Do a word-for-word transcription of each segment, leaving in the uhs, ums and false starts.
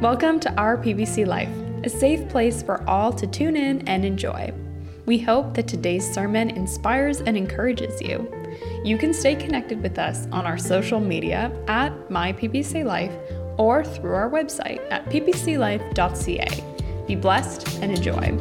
Welcome to our P B C Life, a safe place for all to tune in and enjoy. We hope that today's sermon inspires and encourages you. You can stay connected with us on our social media at My P B C Life or through our website at p b c life dot c a. Be blessed and enjoy.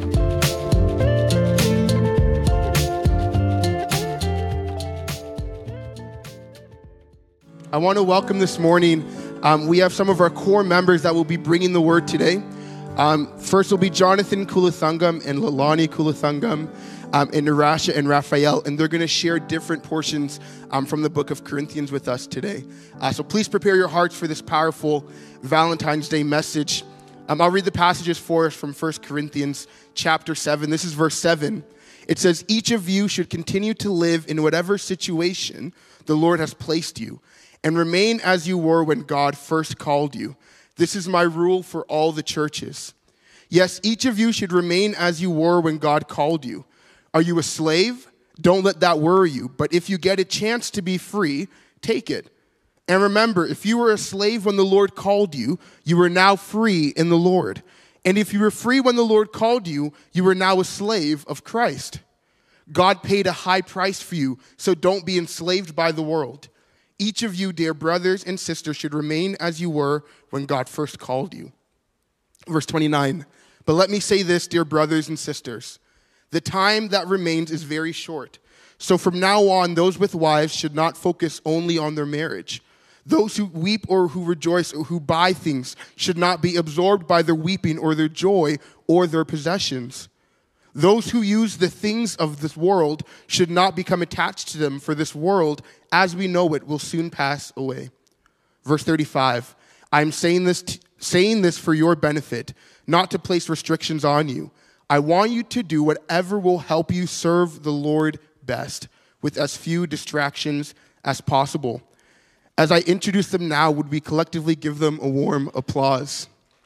I want to welcome this morning. Um, we have some of our core members that will be bringing the word today. Um, first will be Jonathan Kulathungam and Lalani Kulathungam um, and Narasha and Raphael, and they're going to share different portions um, from the book of Corinthians with us today. Uh, so please prepare your hearts for this powerful Valentine's Day message. Um, I'll read the passages for us from First Corinthians chapter seven. This is verse seven. It says, "Each of you should continue to live in whatever situation the Lord has placed you, and remain as you were when God first called you. This is my rule for all the churches. Yes, each of you should remain as you were when God called you. Are you a slave? Don't let that worry you. But if you get a chance to be free, take it. And remember, if you were a slave when the Lord called you, you are now free in the Lord. And if you were free when the Lord called you, you are now a slave of Christ. God paid a high price for you, so don't be enslaved by the world. Each of you, dear brothers and sisters, should remain as you were when God first called you." Verse twenty-nine, "But let me say this, dear brothers and sisters, the time that remains is very short. So from now on, those with wives should not focus only on their marriage. Those who weep or who rejoice or who buy things should not be absorbed by their weeping or their joy or their possessions. Those who use the things of this world should not become attached to them, for this world, as we know it, will soon pass away." Verse thirty-five, "I am saying this, t- saying this for your benefit, not to place restrictions on you. I want you to do whatever will help you serve the Lord best, with as few distractions as possible." As I introduce them now, would we collectively give them a warm applause?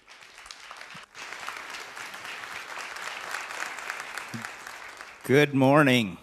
Good morning.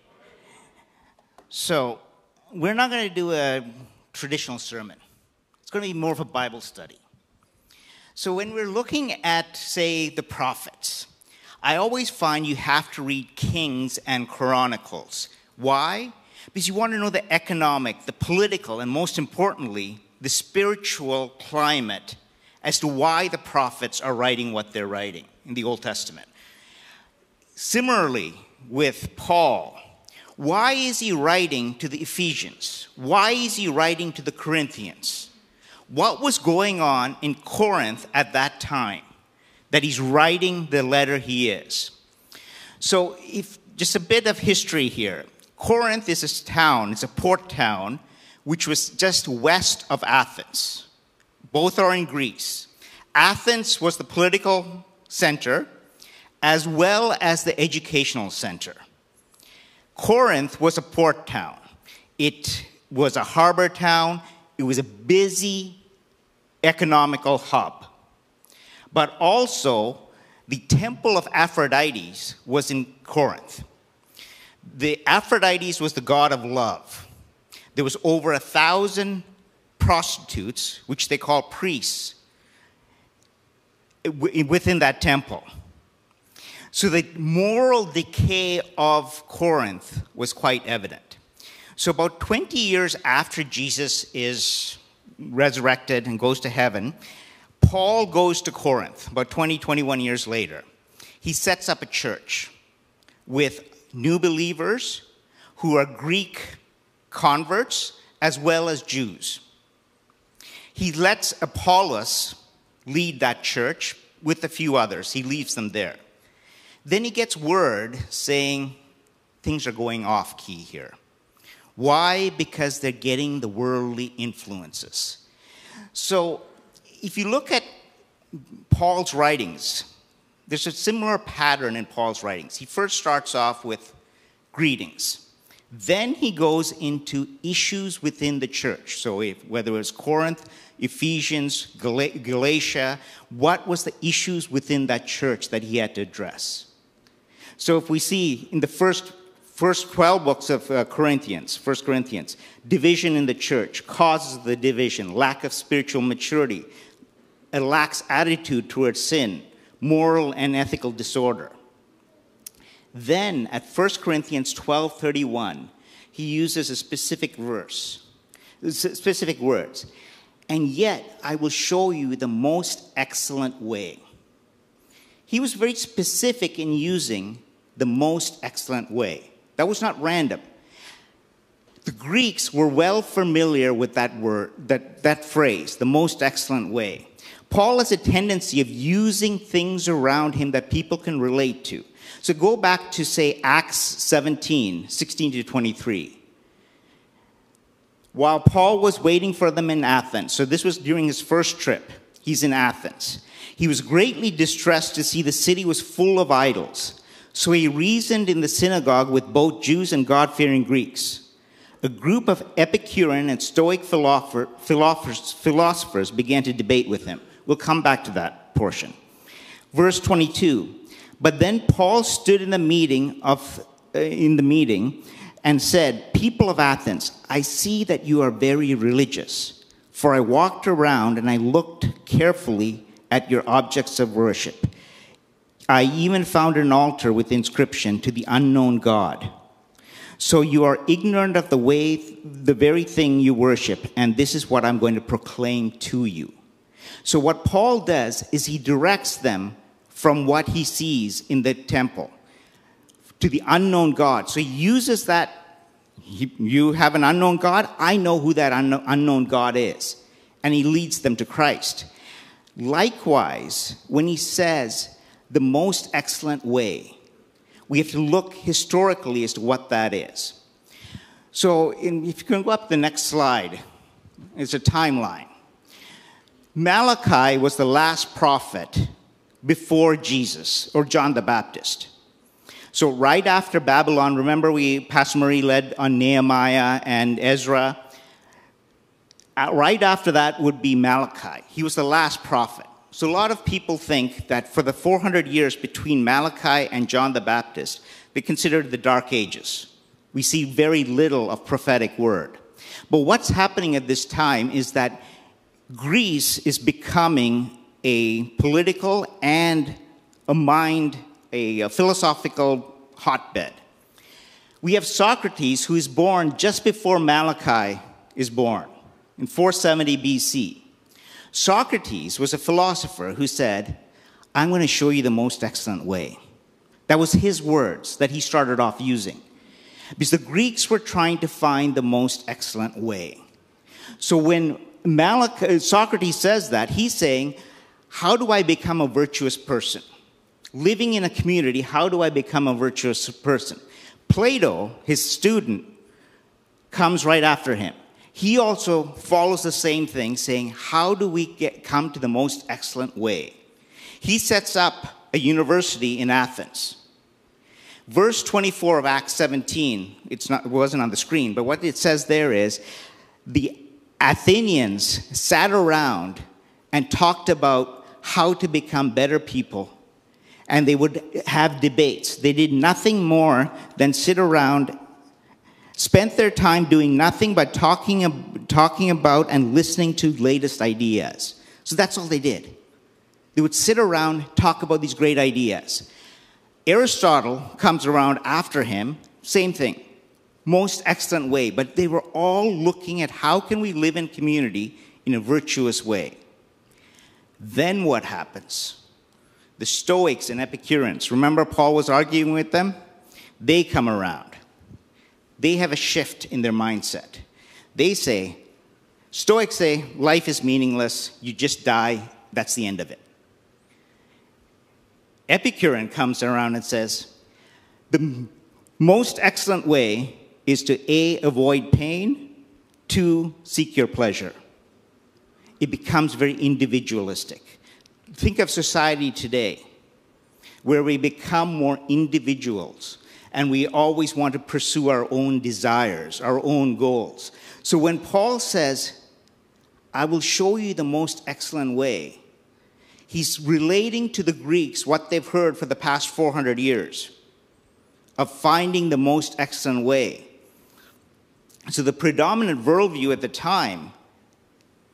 So, we're not going to do a traditional sermon. It's going to be more of a Bible study. So when we're looking at, say, the prophets, I always find you have to read Kings and Chronicles. Why? Because you want to know the economic, the political, and most importantly, the spiritual climate as to why the prophets are writing what they're writing in the Old Testament. Similarly, with Paul, why is he writing to the Ephesians? Why is he writing to the Corinthians? What was going on in Corinth at that time that he's writing the letter he is? So, if just a bit of history here. Corinth is a town, it's a port town, which was just west of Athens. Both are in Greece. Athens was the political center, as well as the educational center. Corinth was a port town. It was a harbor town. It was a busy economical hub. But also, the temple of Aphrodite was in Corinth. The Aphrodite was the god of love. There was over a thousand prostitutes, which they call priests, within that temple. So the moral decay of Corinth was quite evident. So about twenty years after Jesus is resurrected and goes to heaven, Paul goes to Corinth, about twenty, twenty-one years later. He sets up a church with new believers who are Greek converts as well as Jews. He lets Apollos lead that church with a few others. He leaves them there. Then he gets word saying things are going off key here. Why? Because they're getting the worldly influences. So if you look at Paul's writings, there's a similar pattern in Paul's writings. He first starts off with greetings. Then he goes into issues within the church. So if, whether it was Corinth, Ephesians, Gal- Galatia, what was the issues within that church that he had to address? So if we see in the first first twelve books of uh, Corinthians, First Corinthians, division in the church, causes of the division, lack of spiritual maturity, a lax attitude towards sin, moral and ethical disorder. Then, at First Corinthians twelve thirty-one, he uses a specific verse, specific words. And yet, I will show you the most excellent way. He was very specific in using the most excellent way. That was not random. The Greeks were well familiar with that word, that, that phrase, the most excellent way. Paul has a tendency of using things around him that people can relate to. So go back to, say, Acts seventeen, sixteen to twenty-three. While Paul was waiting for them in Athens, so this was during his first trip, he's in Athens. He was greatly distressed to see the city was full of idols. So he reasoned in the synagogue with both Jews and God-fearing Greeks. A group of Epicurean and Stoic philosopher, philosophers, philosophers began to debate with him. We'll come back to that portion. Verse twenty-two. But then Paul stood in the meeting of uh, in the meeting and said, "People of Athens, I see that you are very religious. For I walked around and I looked carefully at your objects of worship. I even found an altar with inscription to the unknown God. So you are ignorant of the way, the very thing you worship, and this is what I'm going to proclaim to you." So what Paul does is he directs them from what he sees in the temple to the unknown God. So he uses that, he, you have an unknown God, I know who that unknown, unknown God is. And he leads them to Christ. Likewise, when he says the most excellent way, we have to look historically as to what that is. So in, if you can go up to the next slide, it's a timeline. Malachi was the last prophet before Jesus, or John the Baptist. So right after Babylon, remember we, Pastor Marie led on Nehemiah and Ezra. Uh, right after that would be Malachi. He was the last prophet. So a lot of people think that for the four hundred years between Malachi and John the Baptist, they considered the Dark Ages. We see very little of prophetic word. But what's happening at this time is that Greece is becoming a political and a mind, a, a philosophical hotbed. We have Socrates, who is born just before Malachi is born, in four seventy B C. Socrates was a philosopher who said, "I'm going to show you the most excellent way." That was his words that he started off using. Because the Greeks were trying to find the most excellent way. So when Malachi, Socrates says that, he's saying, how do I become a virtuous person? Living in a community, how do I become a virtuous person? Plato, his student, comes right after him. He also follows the same thing, saying, how do we get, come to the most excellent way? He sets up a university in Athens. Verse twenty-four of Acts seventeen, it's not, it wasn't on the screen, but what it says there is, the Athenians sat around and talked about how to become better people. And they would have debates. They did nothing more than sit around, spent their time doing nothing but talking, talking about and listening to latest ideas. So that's all they did. They would sit around, talk about these great ideas. Aristotle comes around after him, same thing. Most excellent way. But they were all looking at how can we live in community in a virtuous way. Then what happens? The Stoics and Epicureans, remember Paul was arguing with them? They come around. They have a shift in their mindset. They say, Stoics say, life is meaningless, you just die, that's the end of it. Epicurean comes around and says, the most excellent way is to A, avoid pain, two, seek your pleasure. It becomes very individualistic. Think of society today, where we become more individuals, and we always want to pursue our own desires, our own goals. So when Paul says, I will show you the most excellent way, he's relating to the Greeks what they've heard for the past four hundred years of finding the most excellent way. So the predominant worldview at the time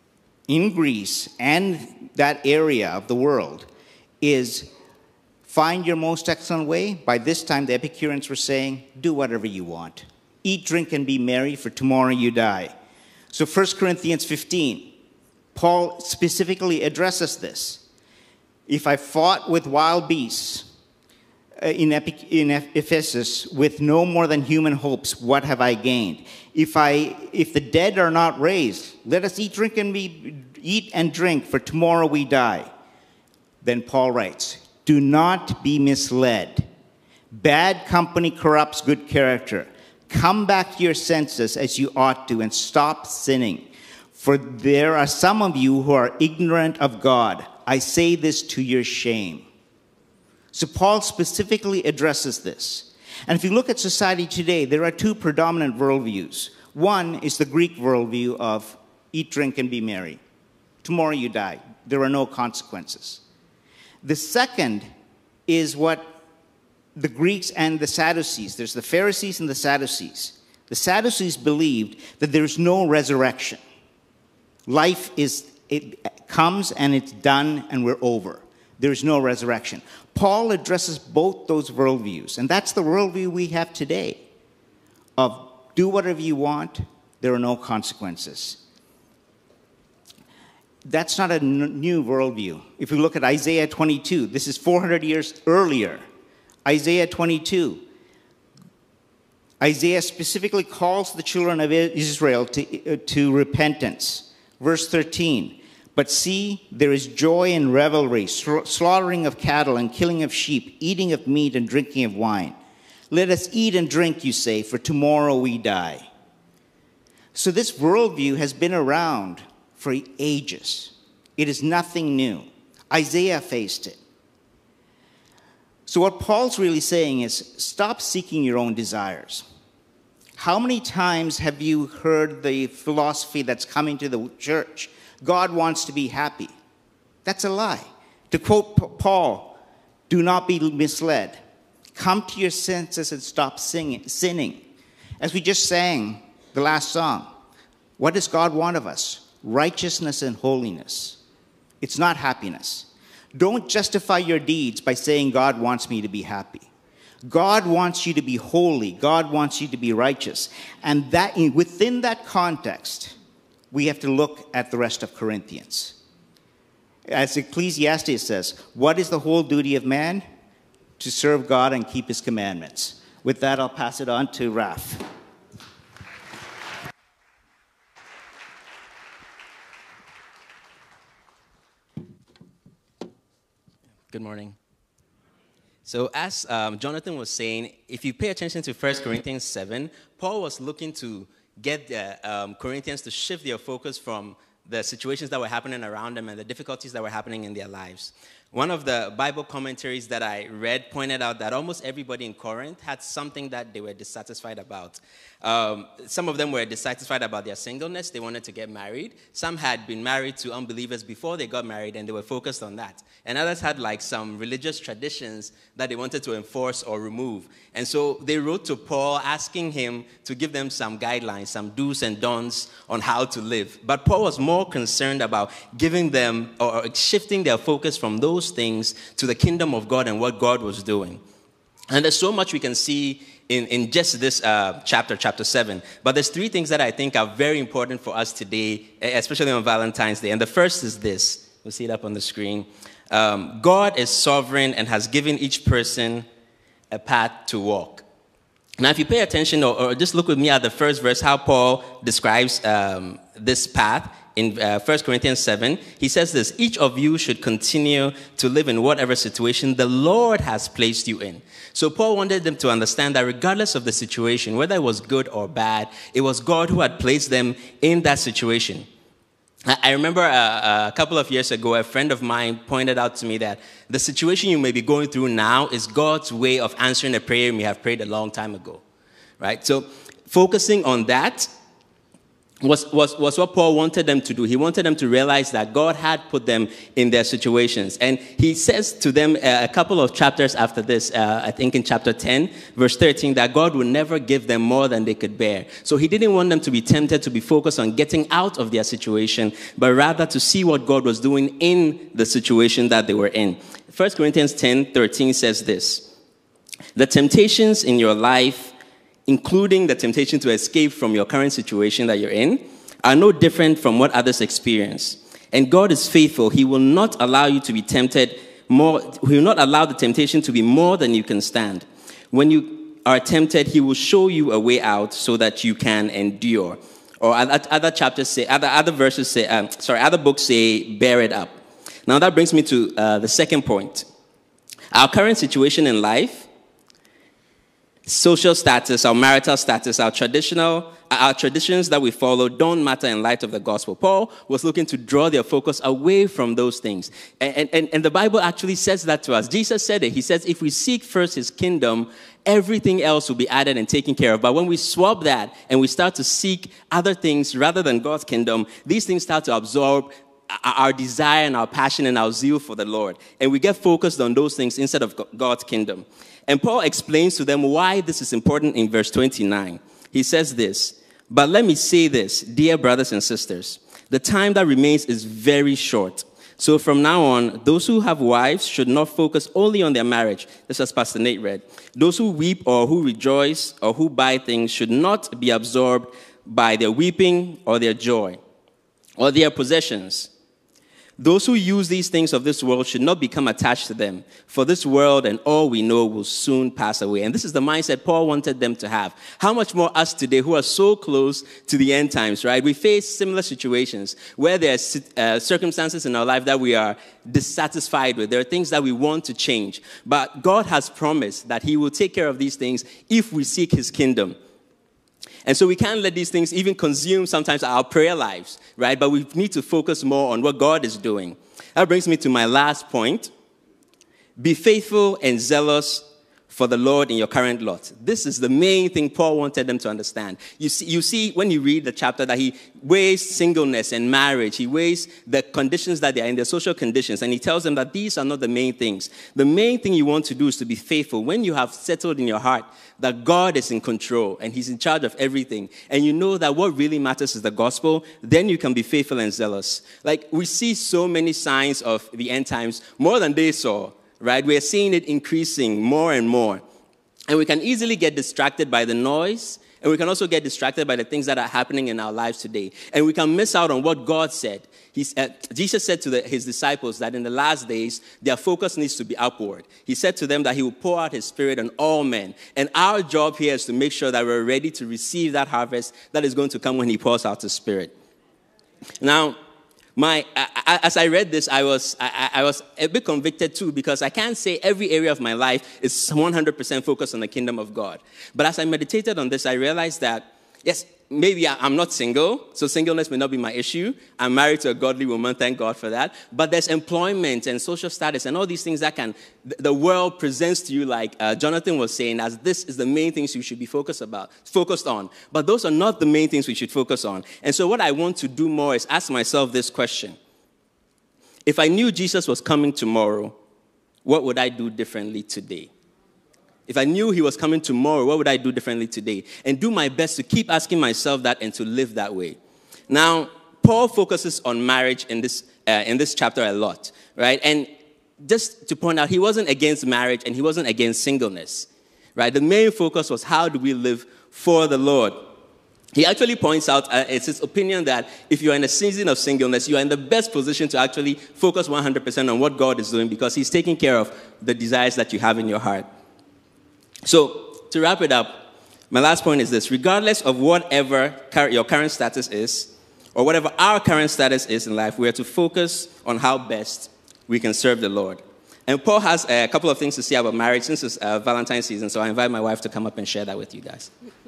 in Greece and that area of the world is find your most excellent way. By this time, the Epicureans were saying, do whatever you want. Eat, drink, and be merry, for tomorrow you die. So First Corinthians fifteen, Paul specifically addresses this. If I fought with wild beasts uh, in, Epic, in Ephesus with no more than human hopes, what have I gained? If I, if the dead are not raised, let us eat, drink, and be, eat and drink, for tomorrow we die. Then Paul writes, do not be misled. Bad company corrupts good character. Come back to your senses as you ought to and stop sinning. For there are some of you who are ignorant of God. I say this to your shame. So Paul specifically addresses this. And if you look at society today, there are two predominant worldviews. One is the Greek worldview of eat, drink, and be merry. Tomorrow you die. There are no consequences. The second is what the Greeks and the Sadducees, there's the Pharisees and the Sadducees. The Sadducees believed that there's no resurrection. Life is, it comes and it's done and we're over. There's no resurrection. Paul addresses both those worldviews, and that's the worldview we have today of do whatever you want, there are no consequences. That's not a n- new worldview. If we look at Isaiah twenty-two, this is four hundred years earlier. Isaiah twenty-two. Isaiah specifically calls the children of Israel to, uh, to repentance. Verse thirteen. But see, there is joy and revelry, slaughtering of cattle and killing of sheep, eating of meat and drinking of wine. Let us eat and drink, you say, for tomorrow we die. So this worldview has been around for ages. It is nothing new. Isaiah faced it. So what Paul's really saying is, stop seeking your own desires. How many times have you heard the philosophy that's coming to the church? God wants to be happy. That's a lie. To quote Paul, do not be misled. Come to your senses and stop singing, sinning. As we just sang the last song, what does God want of us? Righteousness and holiness. It's not happiness. Don't justify your deeds by saying God wants me to be happy. God wants you to be holy. God wants you to be righteous. And that within that context, we have to look at the rest of Corinthians. As Ecclesiastes says, what is the whole duty of man? To serve God and keep his commandments. With that, I'll pass it on to Raf. Good morning. So as um, Jonathan was saying, if you pay attention to First Corinthians seven, Paul was looking to get the um, Corinthians to shift their focus from the situations that were happening around them and the difficulties that were happening in their lives. One of the Bible commentaries that I read pointed out that almost everybody in Corinth had something that they were dissatisfied about. Um, some of them were dissatisfied about their singleness. They wanted to get married. Some had been married to unbelievers before they got married, and they were focused on that. And others had like some religious traditions that they wanted to enforce or remove. And so they wrote to Paul asking him to give them some guidelines, some do's and don'ts on how to live. But Paul was more concerned about giving them or shifting their focus from those things to the kingdom of God and what God was doing. And there's so much we can see in, in just this uh, chapter, chapter seven. But there's three things that I think are very important for us today, especially on Valentine's Day. And the first is this. We'll see it up on the screen. Um, God is sovereign and has given each person a path to walk. Now, if you pay attention or, or just look with me at the first verse, how Paul describes um, this path in uh, First Corinthians seven, he says this: each of you should continue to live in whatever situation the Lord has placed you in. So Paul wanted them to understand that regardless of the situation, whether it was good or bad, it was God who had placed them in that situation. I remember a, a couple of years ago, a friend of mine pointed out to me that the situation you may be going through now is God's way of answering a prayer you may have prayed a long time ago, right? So focusing on that was, was, was what Paul wanted them to do. He wanted them to realize that God had put them in their situations. And he says to them uh, a couple of chapters after this, uh, I think in chapter ten, verse thirteen, that God would never give them more than they could bear. So he didn't want them to be tempted to be focused on getting out of their situation, but rather to see what God was doing in the situation that they were in. First Corinthians ten thirteen says this: the temptations in your life, including the temptation to escape from your current situation that you're in, are no different from what others experience. And God is faithful. He will not allow you to be tempted more. He will not allow the temptation to be more than you can stand. When you are tempted, he will show you a way out so that you can endure. Or other, other chapters say, other, other verses say, um, sorry, other books say, bear it up. Now that brings me to uh, the second point. Our current situation in life, social status, our marital status, our traditional, our traditions that we follow don't matter in light of the gospel. Paul was looking to draw their focus away from those things. And, and, and the Bible actually says that to us. Jesus said it. He says, if we seek first his kingdom, everything else will be added and taken care of. But when we swap that and we start to seek other things rather than God's kingdom, these things start to absorb our desire and our passion and our zeal for the Lord. And we get focused on those things instead of God's kingdom. And Paul explains to them why this is important in verse twenty-nine. He says this: but let me say this, dear brothers and sisters, the time that remains is very short. So from now on, those who have wives should not focus only on their marriage. This is Pastor Nate read. Those who weep or who rejoice or who buy things should not be absorbed by their weeping or their joy or their possessions. Those who use these things of this world should not become attached to them, for this world and all we know will soon pass away. And this is the mindset Paul wanted them to have. How much more us today who are so close to the end times, right? We face similar situations where there are uh, circumstances in our life that we are dissatisfied with. There are things that we want to change. But God has promised that he will take care of these things if we seek his kingdom. And so we can't let these things even consume sometimes our prayer lives, right? But we need to focus more on what God is doing. That brings me to my last point. Be faithful and zealous for the Lord in your current lot. This is the main thing Paul wanted them to understand. You see, you see when you read the chapter that he weighs singleness and marriage. He weighs the conditions that they are in, their social conditions. And he tells them that these are not the main things. The main thing you want to do is to be faithful. When you have settled in your heart that God is in control and he's in charge of everything, and you know that what really matters is the gospel, then you can be faithful and zealous. Like, we see so many signs of the end times, more than they saw. Right? We're seeing it increasing more and more. And we can easily get distracted by the noise, and we can also get distracted by the things that are happening in our lives today. And we can miss out on what God said. He's, uh, Jesus said to the, his disciples that in the last days, their focus needs to be upward. He said to them that he will pour out his spirit on all men. And our job here is to make sure that we're ready to receive that harvest that is going to come when he pours out his spirit. Now, My, I, as I read this, I was I, I was a bit convicted too, because I can't say every area of my life is one hundred percent focused on the kingdom of God. But as I meditated on this, I realized that, yes, maybe I, I'm not single, so singleness may not be my issue. I'm married to a godly woman, thank God for that. But there's employment and social status and all these things that can the world presents to you, like uh, Jonathan was saying, as this is the main things you should be focused about, focused on. But those are not the main things we should focus on. And so what I want to do more is ask myself this question. If I knew Jesus was coming tomorrow, what would I do differently today? If I knew he was coming tomorrow, what would I do differently today? And do my best to keep asking myself that and to live that way. Now, Paul focuses on marriage in this uh, in this chapter a lot, right? And just to point out, he wasn't against marriage and he wasn't against singleness, right? The main focus was how do we live for the Lord. He actually points out, uh, it's his opinion that if you're in a season of singleness, you are in the best position to actually focus one hundred percent on what God is doing, because he's taking care of the desires that you have in your heart. So, to wrap it up, my last point is this. Regardless of whatever your current status is, or whatever our current status is in life, we are to focus on how best we can serve the Lord. And Paul has a couple of things to say about marriage since it's uh, Valentine's season, so I invite my wife to come up and share that with you guys.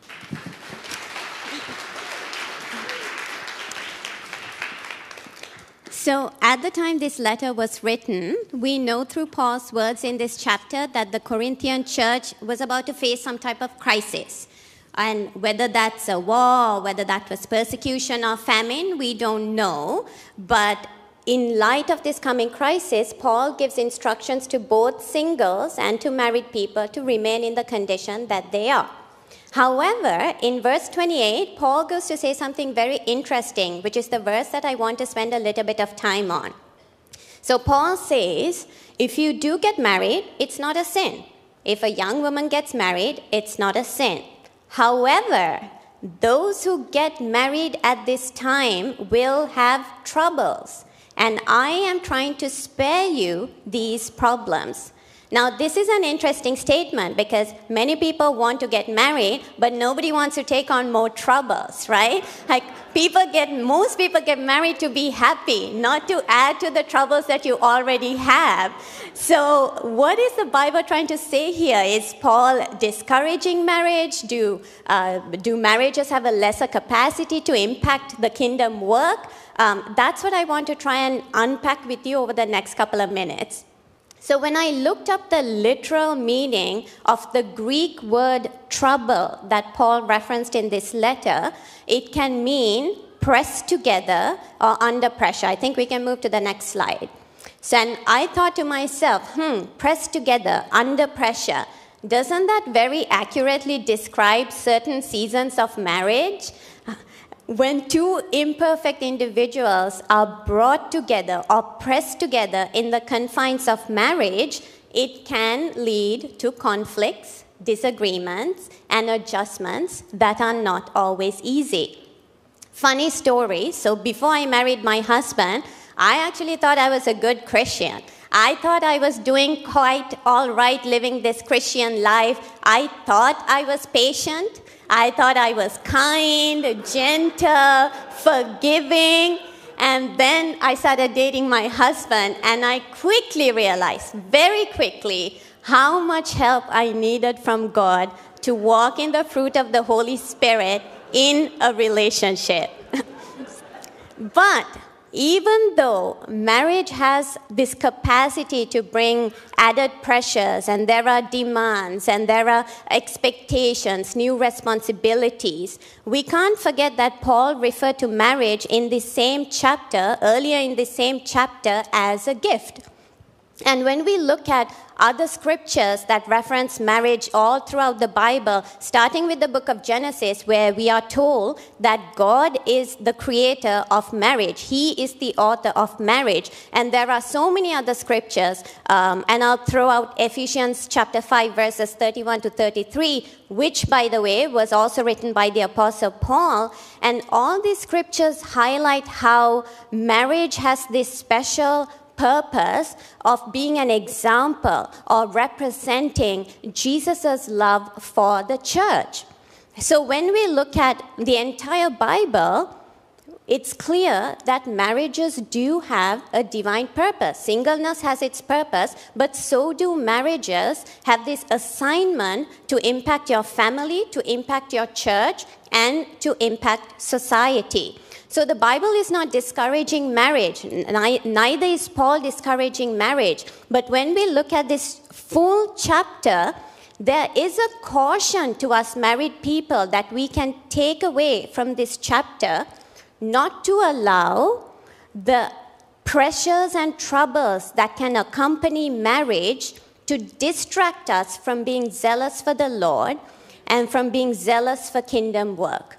So at the time this letter was written, we know through Paul's words in this chapter that the Corinthian church was about to face some type of crisis. And whether that's a war, whether that was persecution or famine, we don't know. But in light of this coming crisis, Paul gives instructions to both singles and to married people to remain in the condition that they are. However, in verse twenty-eight, Paul goes to say something very interesting, which is the verse that I want to spend a little bit of time on. So Paul says, if you do get married, it's not a sin. If a young woman gets married, it's not a sin. However, those who get married at this time will have troubles. And I am trying to spare you these problems. Now, this is an interesting statement because many people want to get married, but nobody wants to take on more troubles, right? Like, people get, most people get married to be happy, not to add to the troubles that you already have. So, what is the Bible trying to say here? Is Paul discouraging marriage? Do, uh, do marriages have a lesser capacity to impact the kingdom work? Um, that's what I want to try and unpack with you over the next couple of minutes. So when I looked up the literal meaning of the Greek word trouble that Paul referenced in this letter, it can mean pressed together or under pressure. I think we can move to the next slide. So and I thought to myself, hmm, pressed together, under pressure. Doesn't that very accurately describe certain seasons of marriage? When two imperfect individuals are brought together or pressed together in the confines of marriage, it can lead to conflicts, disagreements, and adjustments that are not always easy. Funny story, so before I married my husband, I actually thought I was a good Christian. I thought I was doing quite all right living this Christian life. I thought I was patient. I thought I was kind, gentle, forgiving, and then I started dating my husband, and I quickly realized, very quickly, how much help I needed from God to walk in the fruit of the Holy Spirit in a relationship. But even though marriage has this capacity to bring added pressures, and there are demands, and there are expectations, new responsibilities, we can't forget that Paul referred to marriage in the same chapter, earlier in the same chapter, as a gift. And when we look at other scriptures that reference marriage all throughout the Bible, starting with the book of Genesis, where we are told that God is the creator of marriage. He is the author of marriage. And there are so many other scriptures, um, and I'll throw out Ephesians chapter five, verses thirty-one to thirty-three, which, by the way, was also written by the Apostle Paul. And all these scriptures highlight how marriage has this special purpose of being an example or representing Jesus' love for the church. So when we look at the entire Bible, it's clear that marriages do have a divine purpose. Singleness has its purpose, but so do marriages have this assignment to impact your family, to impact your church, and to impact society. So the Bible is not discouraging marriage, neither is Paul discouraging marriage. But when we look at this full chapter, there is a caution to us married people that we can take away from this chapter, not to allow the pressures and troubles that can accompany marriage to distract us from being zealous for the Lord and from being zealous for kingdom work.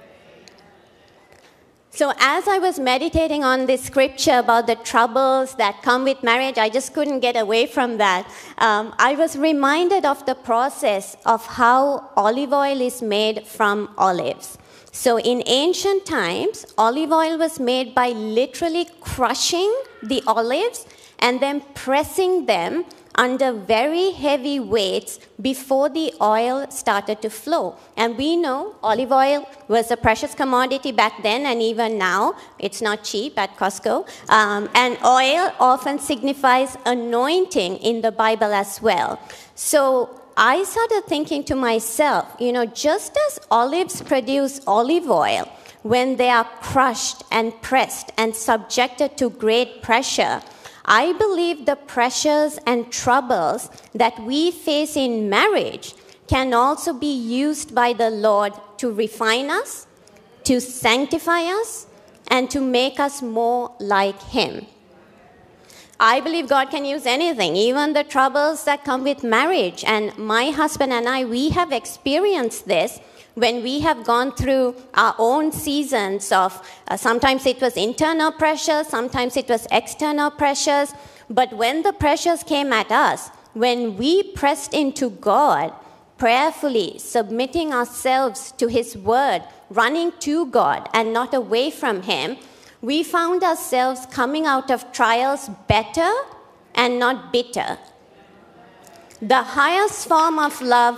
So as I was meditating on this scripture about the troubles that come with marriage, I just couldn't get away from that. Um, I was reminded of the process of how olive oil is made from olives. So in ancient times, olive oil was made by literally crushing the olives and then pressing them under very heavy weights before the oil started to flow. And we know olive oil was a precious commodity back then, and even now, it's not cheap at Costco. Um, and oil often signifies anointing in the Bible as well. So I started thinking to myself, you know, just as olives produce olive oil when they are crushed and pressed and subjected to great pressure, I believe the pressures and troubles that we face in marriage can also be used by the Lord to refine us, to sanctify us, and to make us more like Him. I believe God can use anything, even the troubles that come with marriage. And my husband and I, we have experienced this when we have gone through our own seasons of, uh, sometimes it was internal pressures, sometimes it was external pressures. But when the pressures came at us, when we pressed into God, prayerfully submitting ourselves to His word, running to God and not away from Him, we found ourselves coming out of trials better and not bitter. The highest form of love,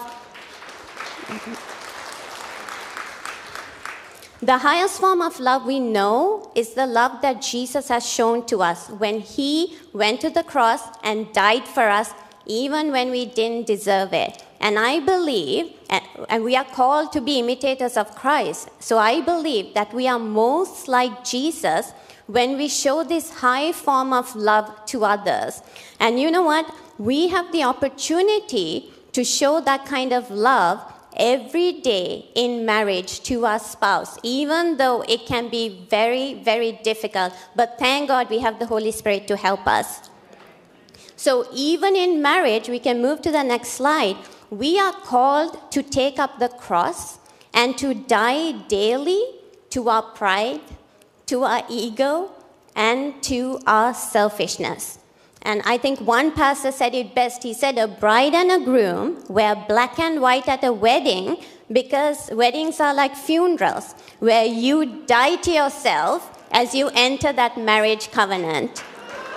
the highest form of love we know is the love that Jesus has shown to us when He went to the cross and died for us, even when we didn't deserve it. And I believe, and we are called to be imitators of Christ, so I believe that we are most like Jesus when we show this high form of love to others. And you know what? We have the opportunity to show that kind of love every day in marriage to our spouse, even though it can be very, very difficult. But thank God we have the Holy Spirit to help us. So even in marriage, we can move to the next slide. We are called to take up the cross and to die daily to our pride, to our ego, and to our selfishness. And I think one pastor said it best. He said, a bride and a groom wear black and white at a wedding because weddings are like funerals, where you die to yourself as you enter that marriage covenant.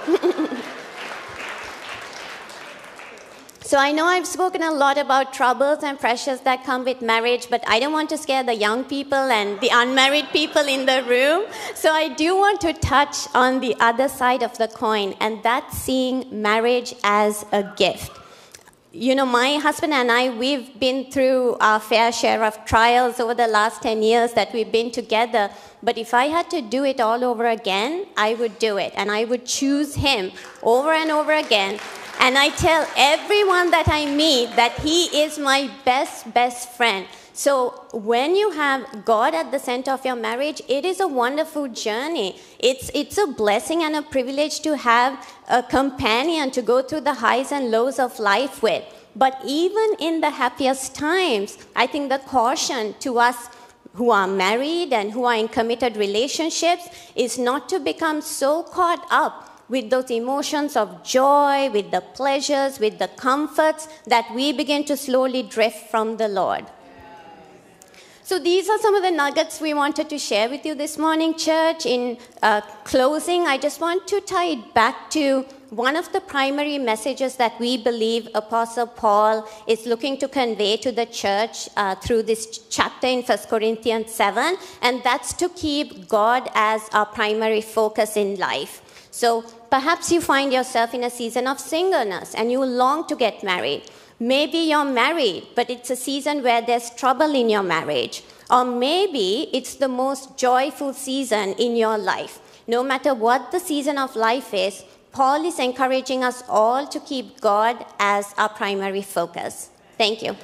So I know I've spoken a lot about troubles and pressures that come with marriage, but I don't want to scare the young people and the unmarried people in the room. So I do want to touch on the other side of the coin, and that's seeing marriage as a gift. You know, my husband and I, we've been through our fair share of trials over the last ten years that we've been together. But if I had to do it all over again, I would do it. And I would choose him over and over again. And I tell everyone that I meet that he is my best, best friend. So when you have God at the center of your marriage, it is a wonderful journey. It's, it's a blessing and a privilege to have a companion to go through the highs and lows of life with. But even in the happiest times, I think the caution to us who are married and who are in committed relationships is not to become so caught up with those emotions of joy, with the pleasures, with the comforts, that we begin to slowly drift from the Lord. So these are some of the nuggets we wanted to share with you this morning, church. In uh, closing, I just want to tie it back to one of the primary messages that we believe Apostle Paul is looking to convey to the church uh, through this chapter in First Corinthians seven, and that's to keep God as our primary focus in life. So perhaps you find yourself in a season of singleness and you long to get married. Maybe you're married, but it's a season where there's trouble in your marriage. Or maybe it's the most joyful season in your life. No matter what the season of life is, Paul is encouraging us all to keep God as our primary focus. Thank you.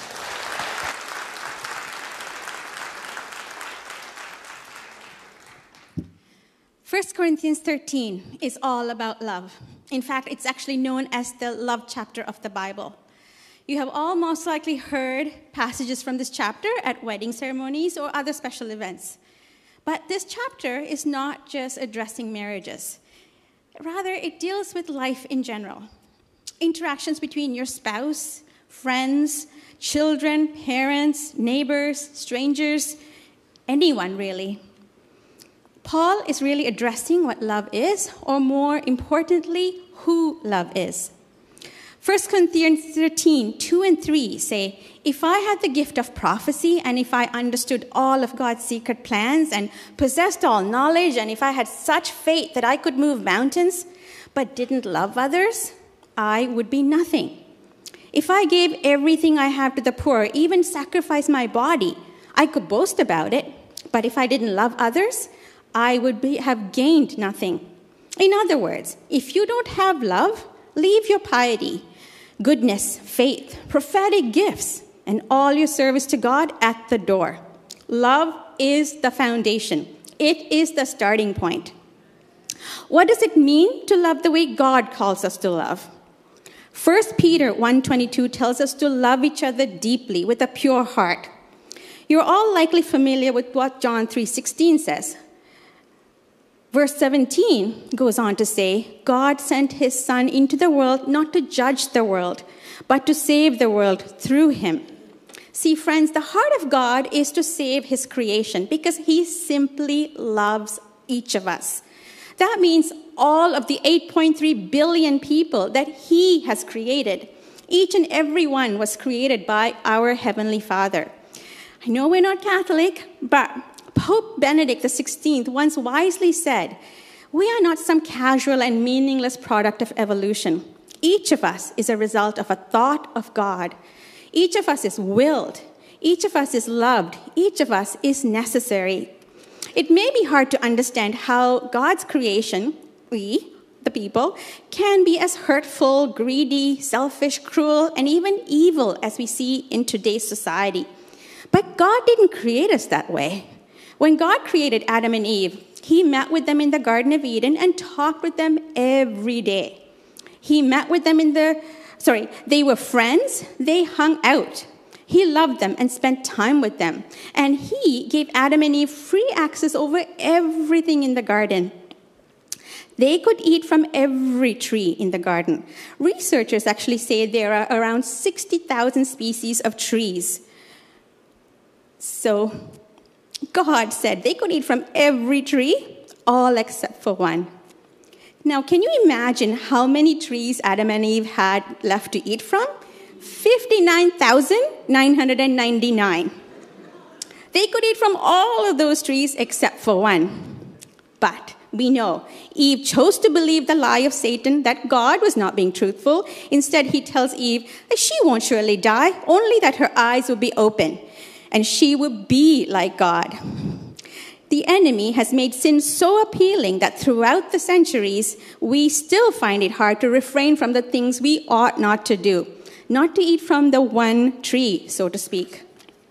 First Corinthians thirteen is all about love. In fact, it's actually known as the love chapter of the Bible. You have all most likely heard passages from this chapter at wedding ceremonies or other special events. But this chapter is not just addressing marriages. Rather, it deals with life in general. Interactions between your spouse, friends, children, parents, neighbors, strangers, anyone really. Paul is really addressing what love is, or more importantly, who love is. First Corinthians thirteen, two and three say, if I had the gift of prophecy, and if I understood all of God's secret plans, and possessed all knowledge, and if I had such faith that I could move mountains, but didn't love others, I would be nothing. If I gave everything I have to the poor, even sacrificed my body, I could boast about it. But if I didn't love others, I would be, have gained nothing. In other words, if you don't have love, leave your piety, goodness, faith, prophetic gifts, and all your service to God at the door. Love is the foundation. It is the starting point. What does it mean to love the way God calls us to love? First Peter one twenty-two tells us to love each other deeply with a pure heart. You're all likely familiar with what John three sixteen says. Verse seventeen goes on to say, God sent his Son into the world not to judge the world, but to save the world through him. See, friends, the heart of God is to save his creation because he simply loves each of us. That means all of the eight point three billion people that he has created. Each and every one was created by our Heavenly Father. I know we're not Catholic, but Pope Benedict the sixteenth once wisely said, we are not some casual and meaningless product of evolution. Each of us is a result of a thought of God. Each of us is willed. Each of us is loved. Each of us is necessary. It may be hard to understand how God's creation, we, the people, can be as hurtful, greedy, selfish, cruel, and even evil as we see in today's society. But God didn't create us that way. When God created Adam and Eve, he met with them in the Garden of Eden and talked with them every day. He met with them in the, sorry, they were friends, they hung out. He loved them and spent time with them. And he gave Adam and Eve free access over everything in the garden. They could eat from every tree in the garden. Researchers actually say there are around sixty thousand species of trees. So God said they could eat from every tree, all except for one. Now, can you imagine how many trees Adam and Eve had left to eat from? fifty-nine thousand nine hundred ninety-nine. They could eat from all of those trees except for one. But we know Eve chose to believe the lie of Satan that God was not being truthful. Instead, he tells Eve that she won't surely die, only that her eyes will be open, and she will be like God. The enemy has made sin so appealing that throughout the centuries, we still find it hard to refrain from the things we ought not to do. Not to eat from the one tree, so to speak.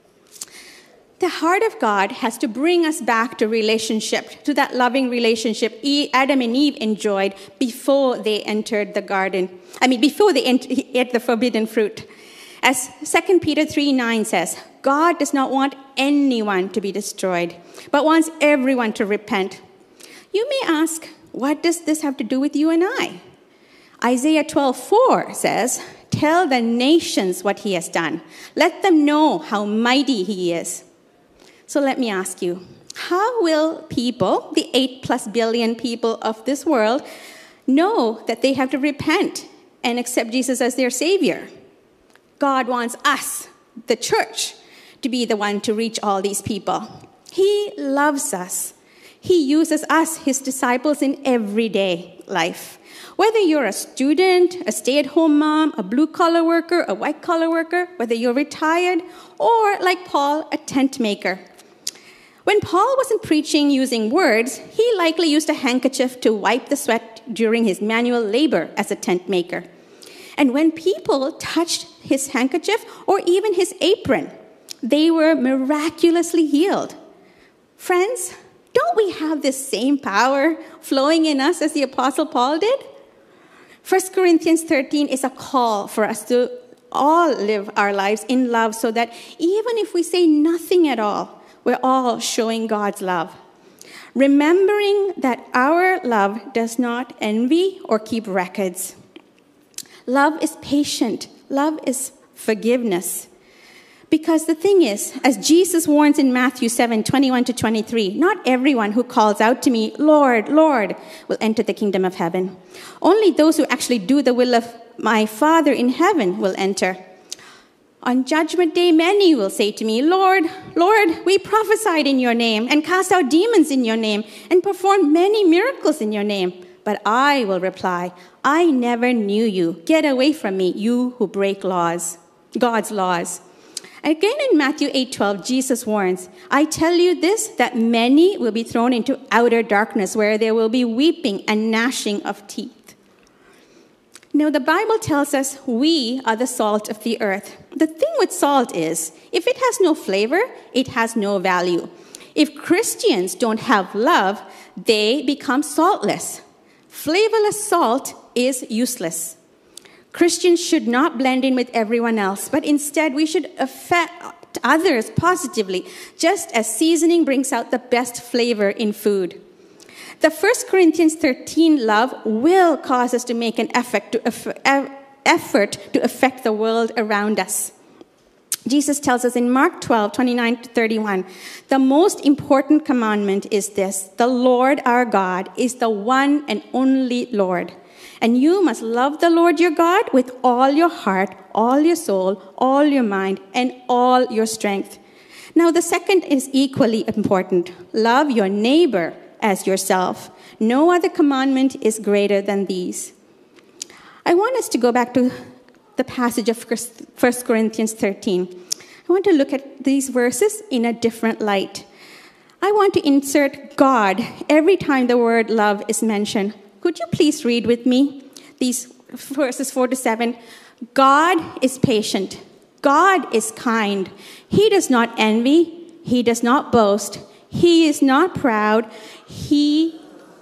The heart of God has to bring us back to relationship, to that loving relationship Adam and Eve enjoyed before they entered the garden. I mean, before they ate the forbidden fruit. As Second Peter three nine says, God does not want anyone to be destroyed, but wants everyone to repent. You may ask, what does this have to do with you and I? Isaiah twelve four says, tell the nations what he has done. Let them know how mighty he is. So let me ask you, how will people, the eight plus billion people of this world, know that they have to repent and accept Jesus as their Savior? God wants us, the church, to be the one to reach all these people. He loves us. He uses us, his disciples, in everyday life. Whether you're a student, a stay-at-home mom, a blue-collar worker, a white-collar worker, whether you're retired, or, like Paul, a tent maker. When Paul wasn't preaching using words, he likely used a handkerchief to wipe the sweat during his manual labor as a tent maker. And when people touched his handkerchief or even his apron, they were miraculously healed. Friends, don't we have this same power flowing in us as the Apostle Paul did? First Corinthians thirteen is a call for us to all live our lives in love so that even if we say nothing at all, we're all showing God's love. Remembering that our love does not envy or keep records. Love is patient. Love is forgiveness. Because the thing is, as Jesus warns in Matthew seven twenty-one to twenty-three, not everyone who calls out to me, Lord, Lord, will enter the kingdom of heaven. Only those who actually do the will of my Father in heaven will enter. On judgment day, many will say to me, Lord, Lord, we prophesied in your name and cast out demons in your name and performed many miracles in your name. But I will reply, I never knew you. Get away from me, you who break laws, God's laws. Again in Matthew eight twelve, Jesus warns, I tell you this, that many will be thrown into outer darkness where there will be weeping and gnashing of teeth. Now, the Bible tells us we are the salt of the earth. The thing with salt is, if it has no flavor, it has no value. If Christians don't have love, they become saltless. Flavorless salt is useless. Christians should not blend in with everyone else, but instead we should affect others positively, just as seasoning brings out the best flavor in food. The First Corinthians thirteen love will cause us to make an effort to, effort to affect the world around us. Jesus tells us in Mark twelve, twenty-nine to thirty-one, the most important commandment is this: the Lord our God is the one and only Lord. And you must love the Lord your God with all your heart, all your soul, all your mind, and all your strength. Now, the second is equally important. Love your neighbor as yourself. No other commandment is greater than these. I want us to go back to the passage of First Corinthians thirteen. I want to look at these verses in a different light. I want to insert God every time the word love is mentioned. Could you please read with me these verses four to seven? God is patient. God is kind. He does not envy. He does not boast. He is not proud. He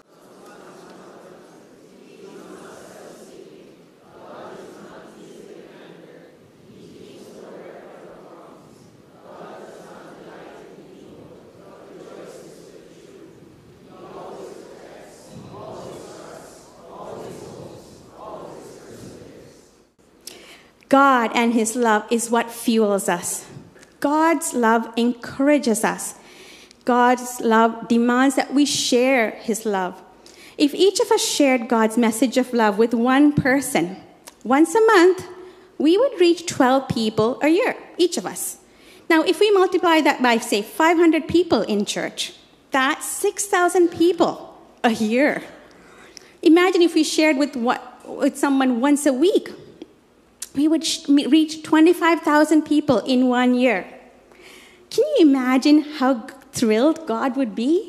God and his love is what fuels us. God's love encourages us. God's love demands that we share his love. If each of us shared God's message of love with one person once a month, we would reach twelve people a year, each of us. Now, if we multiply that by, say, five hundred people in church, that's six thousand people a year. Imagine if we shared with, what, with someone once a week. We would sh- reach twenty-five thousand people in one year. Can you imagine how thrilled God would be?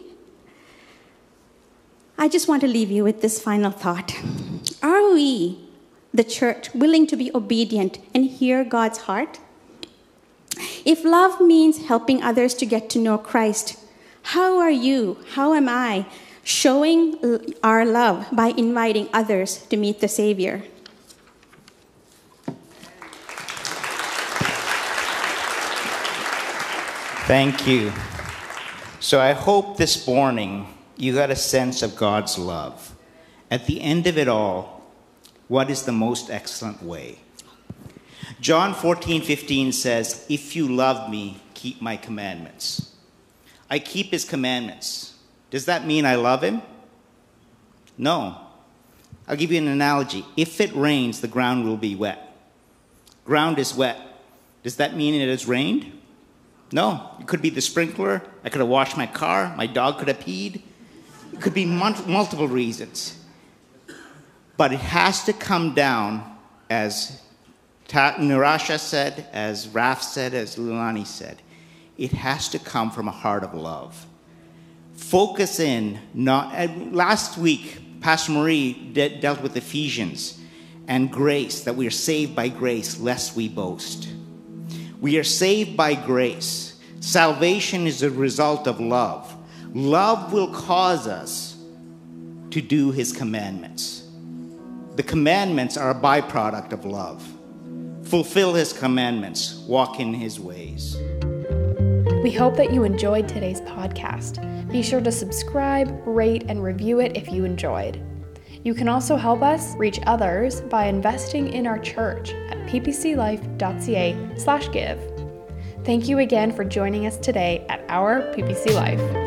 I just want to leave you with this final thought. Are we, the church, willing to be obedient and hear God's heart? If love means helping others to get to know Christ, how are you, how am I, showing our love by inviting others to meet the Savior? Thank you. So I hope this morning you got a sense of God's love. At the end of it all, what is the most excellent way? John fourteen fifteen says, "If you love me, keep my commandments." I keep his commandments. Does that mean I love him? No. I'll give you an analogy. If it rains, the ground will be wet. Ground is wet. Does that mean it has rained? No. It could be the sprinkler. I could have washed my car. My dog could have peed. It could be multiple reasons. But it has to come down, as Narasha said, as Raf said, as Lulani said. It has to come from a heart of love. Focus in. Not. Last week, Pastor Marie de- dealt with Ephesians and grace, that we are saved by grace, lest we boast. We are saved by grace. Salvation is a result of love. Love will cause us to do his commandments. The commandments are a byproduct of love. Fulfill his commandments. Walk in his ways. We hope that you enjoyed today's podcast. Be sure to subscribe, rate, and review it if you enjoyed. You can also help us reach others by investing in our church at ppclife.ca slash give. Thank you again for joining us today at our P P C Life.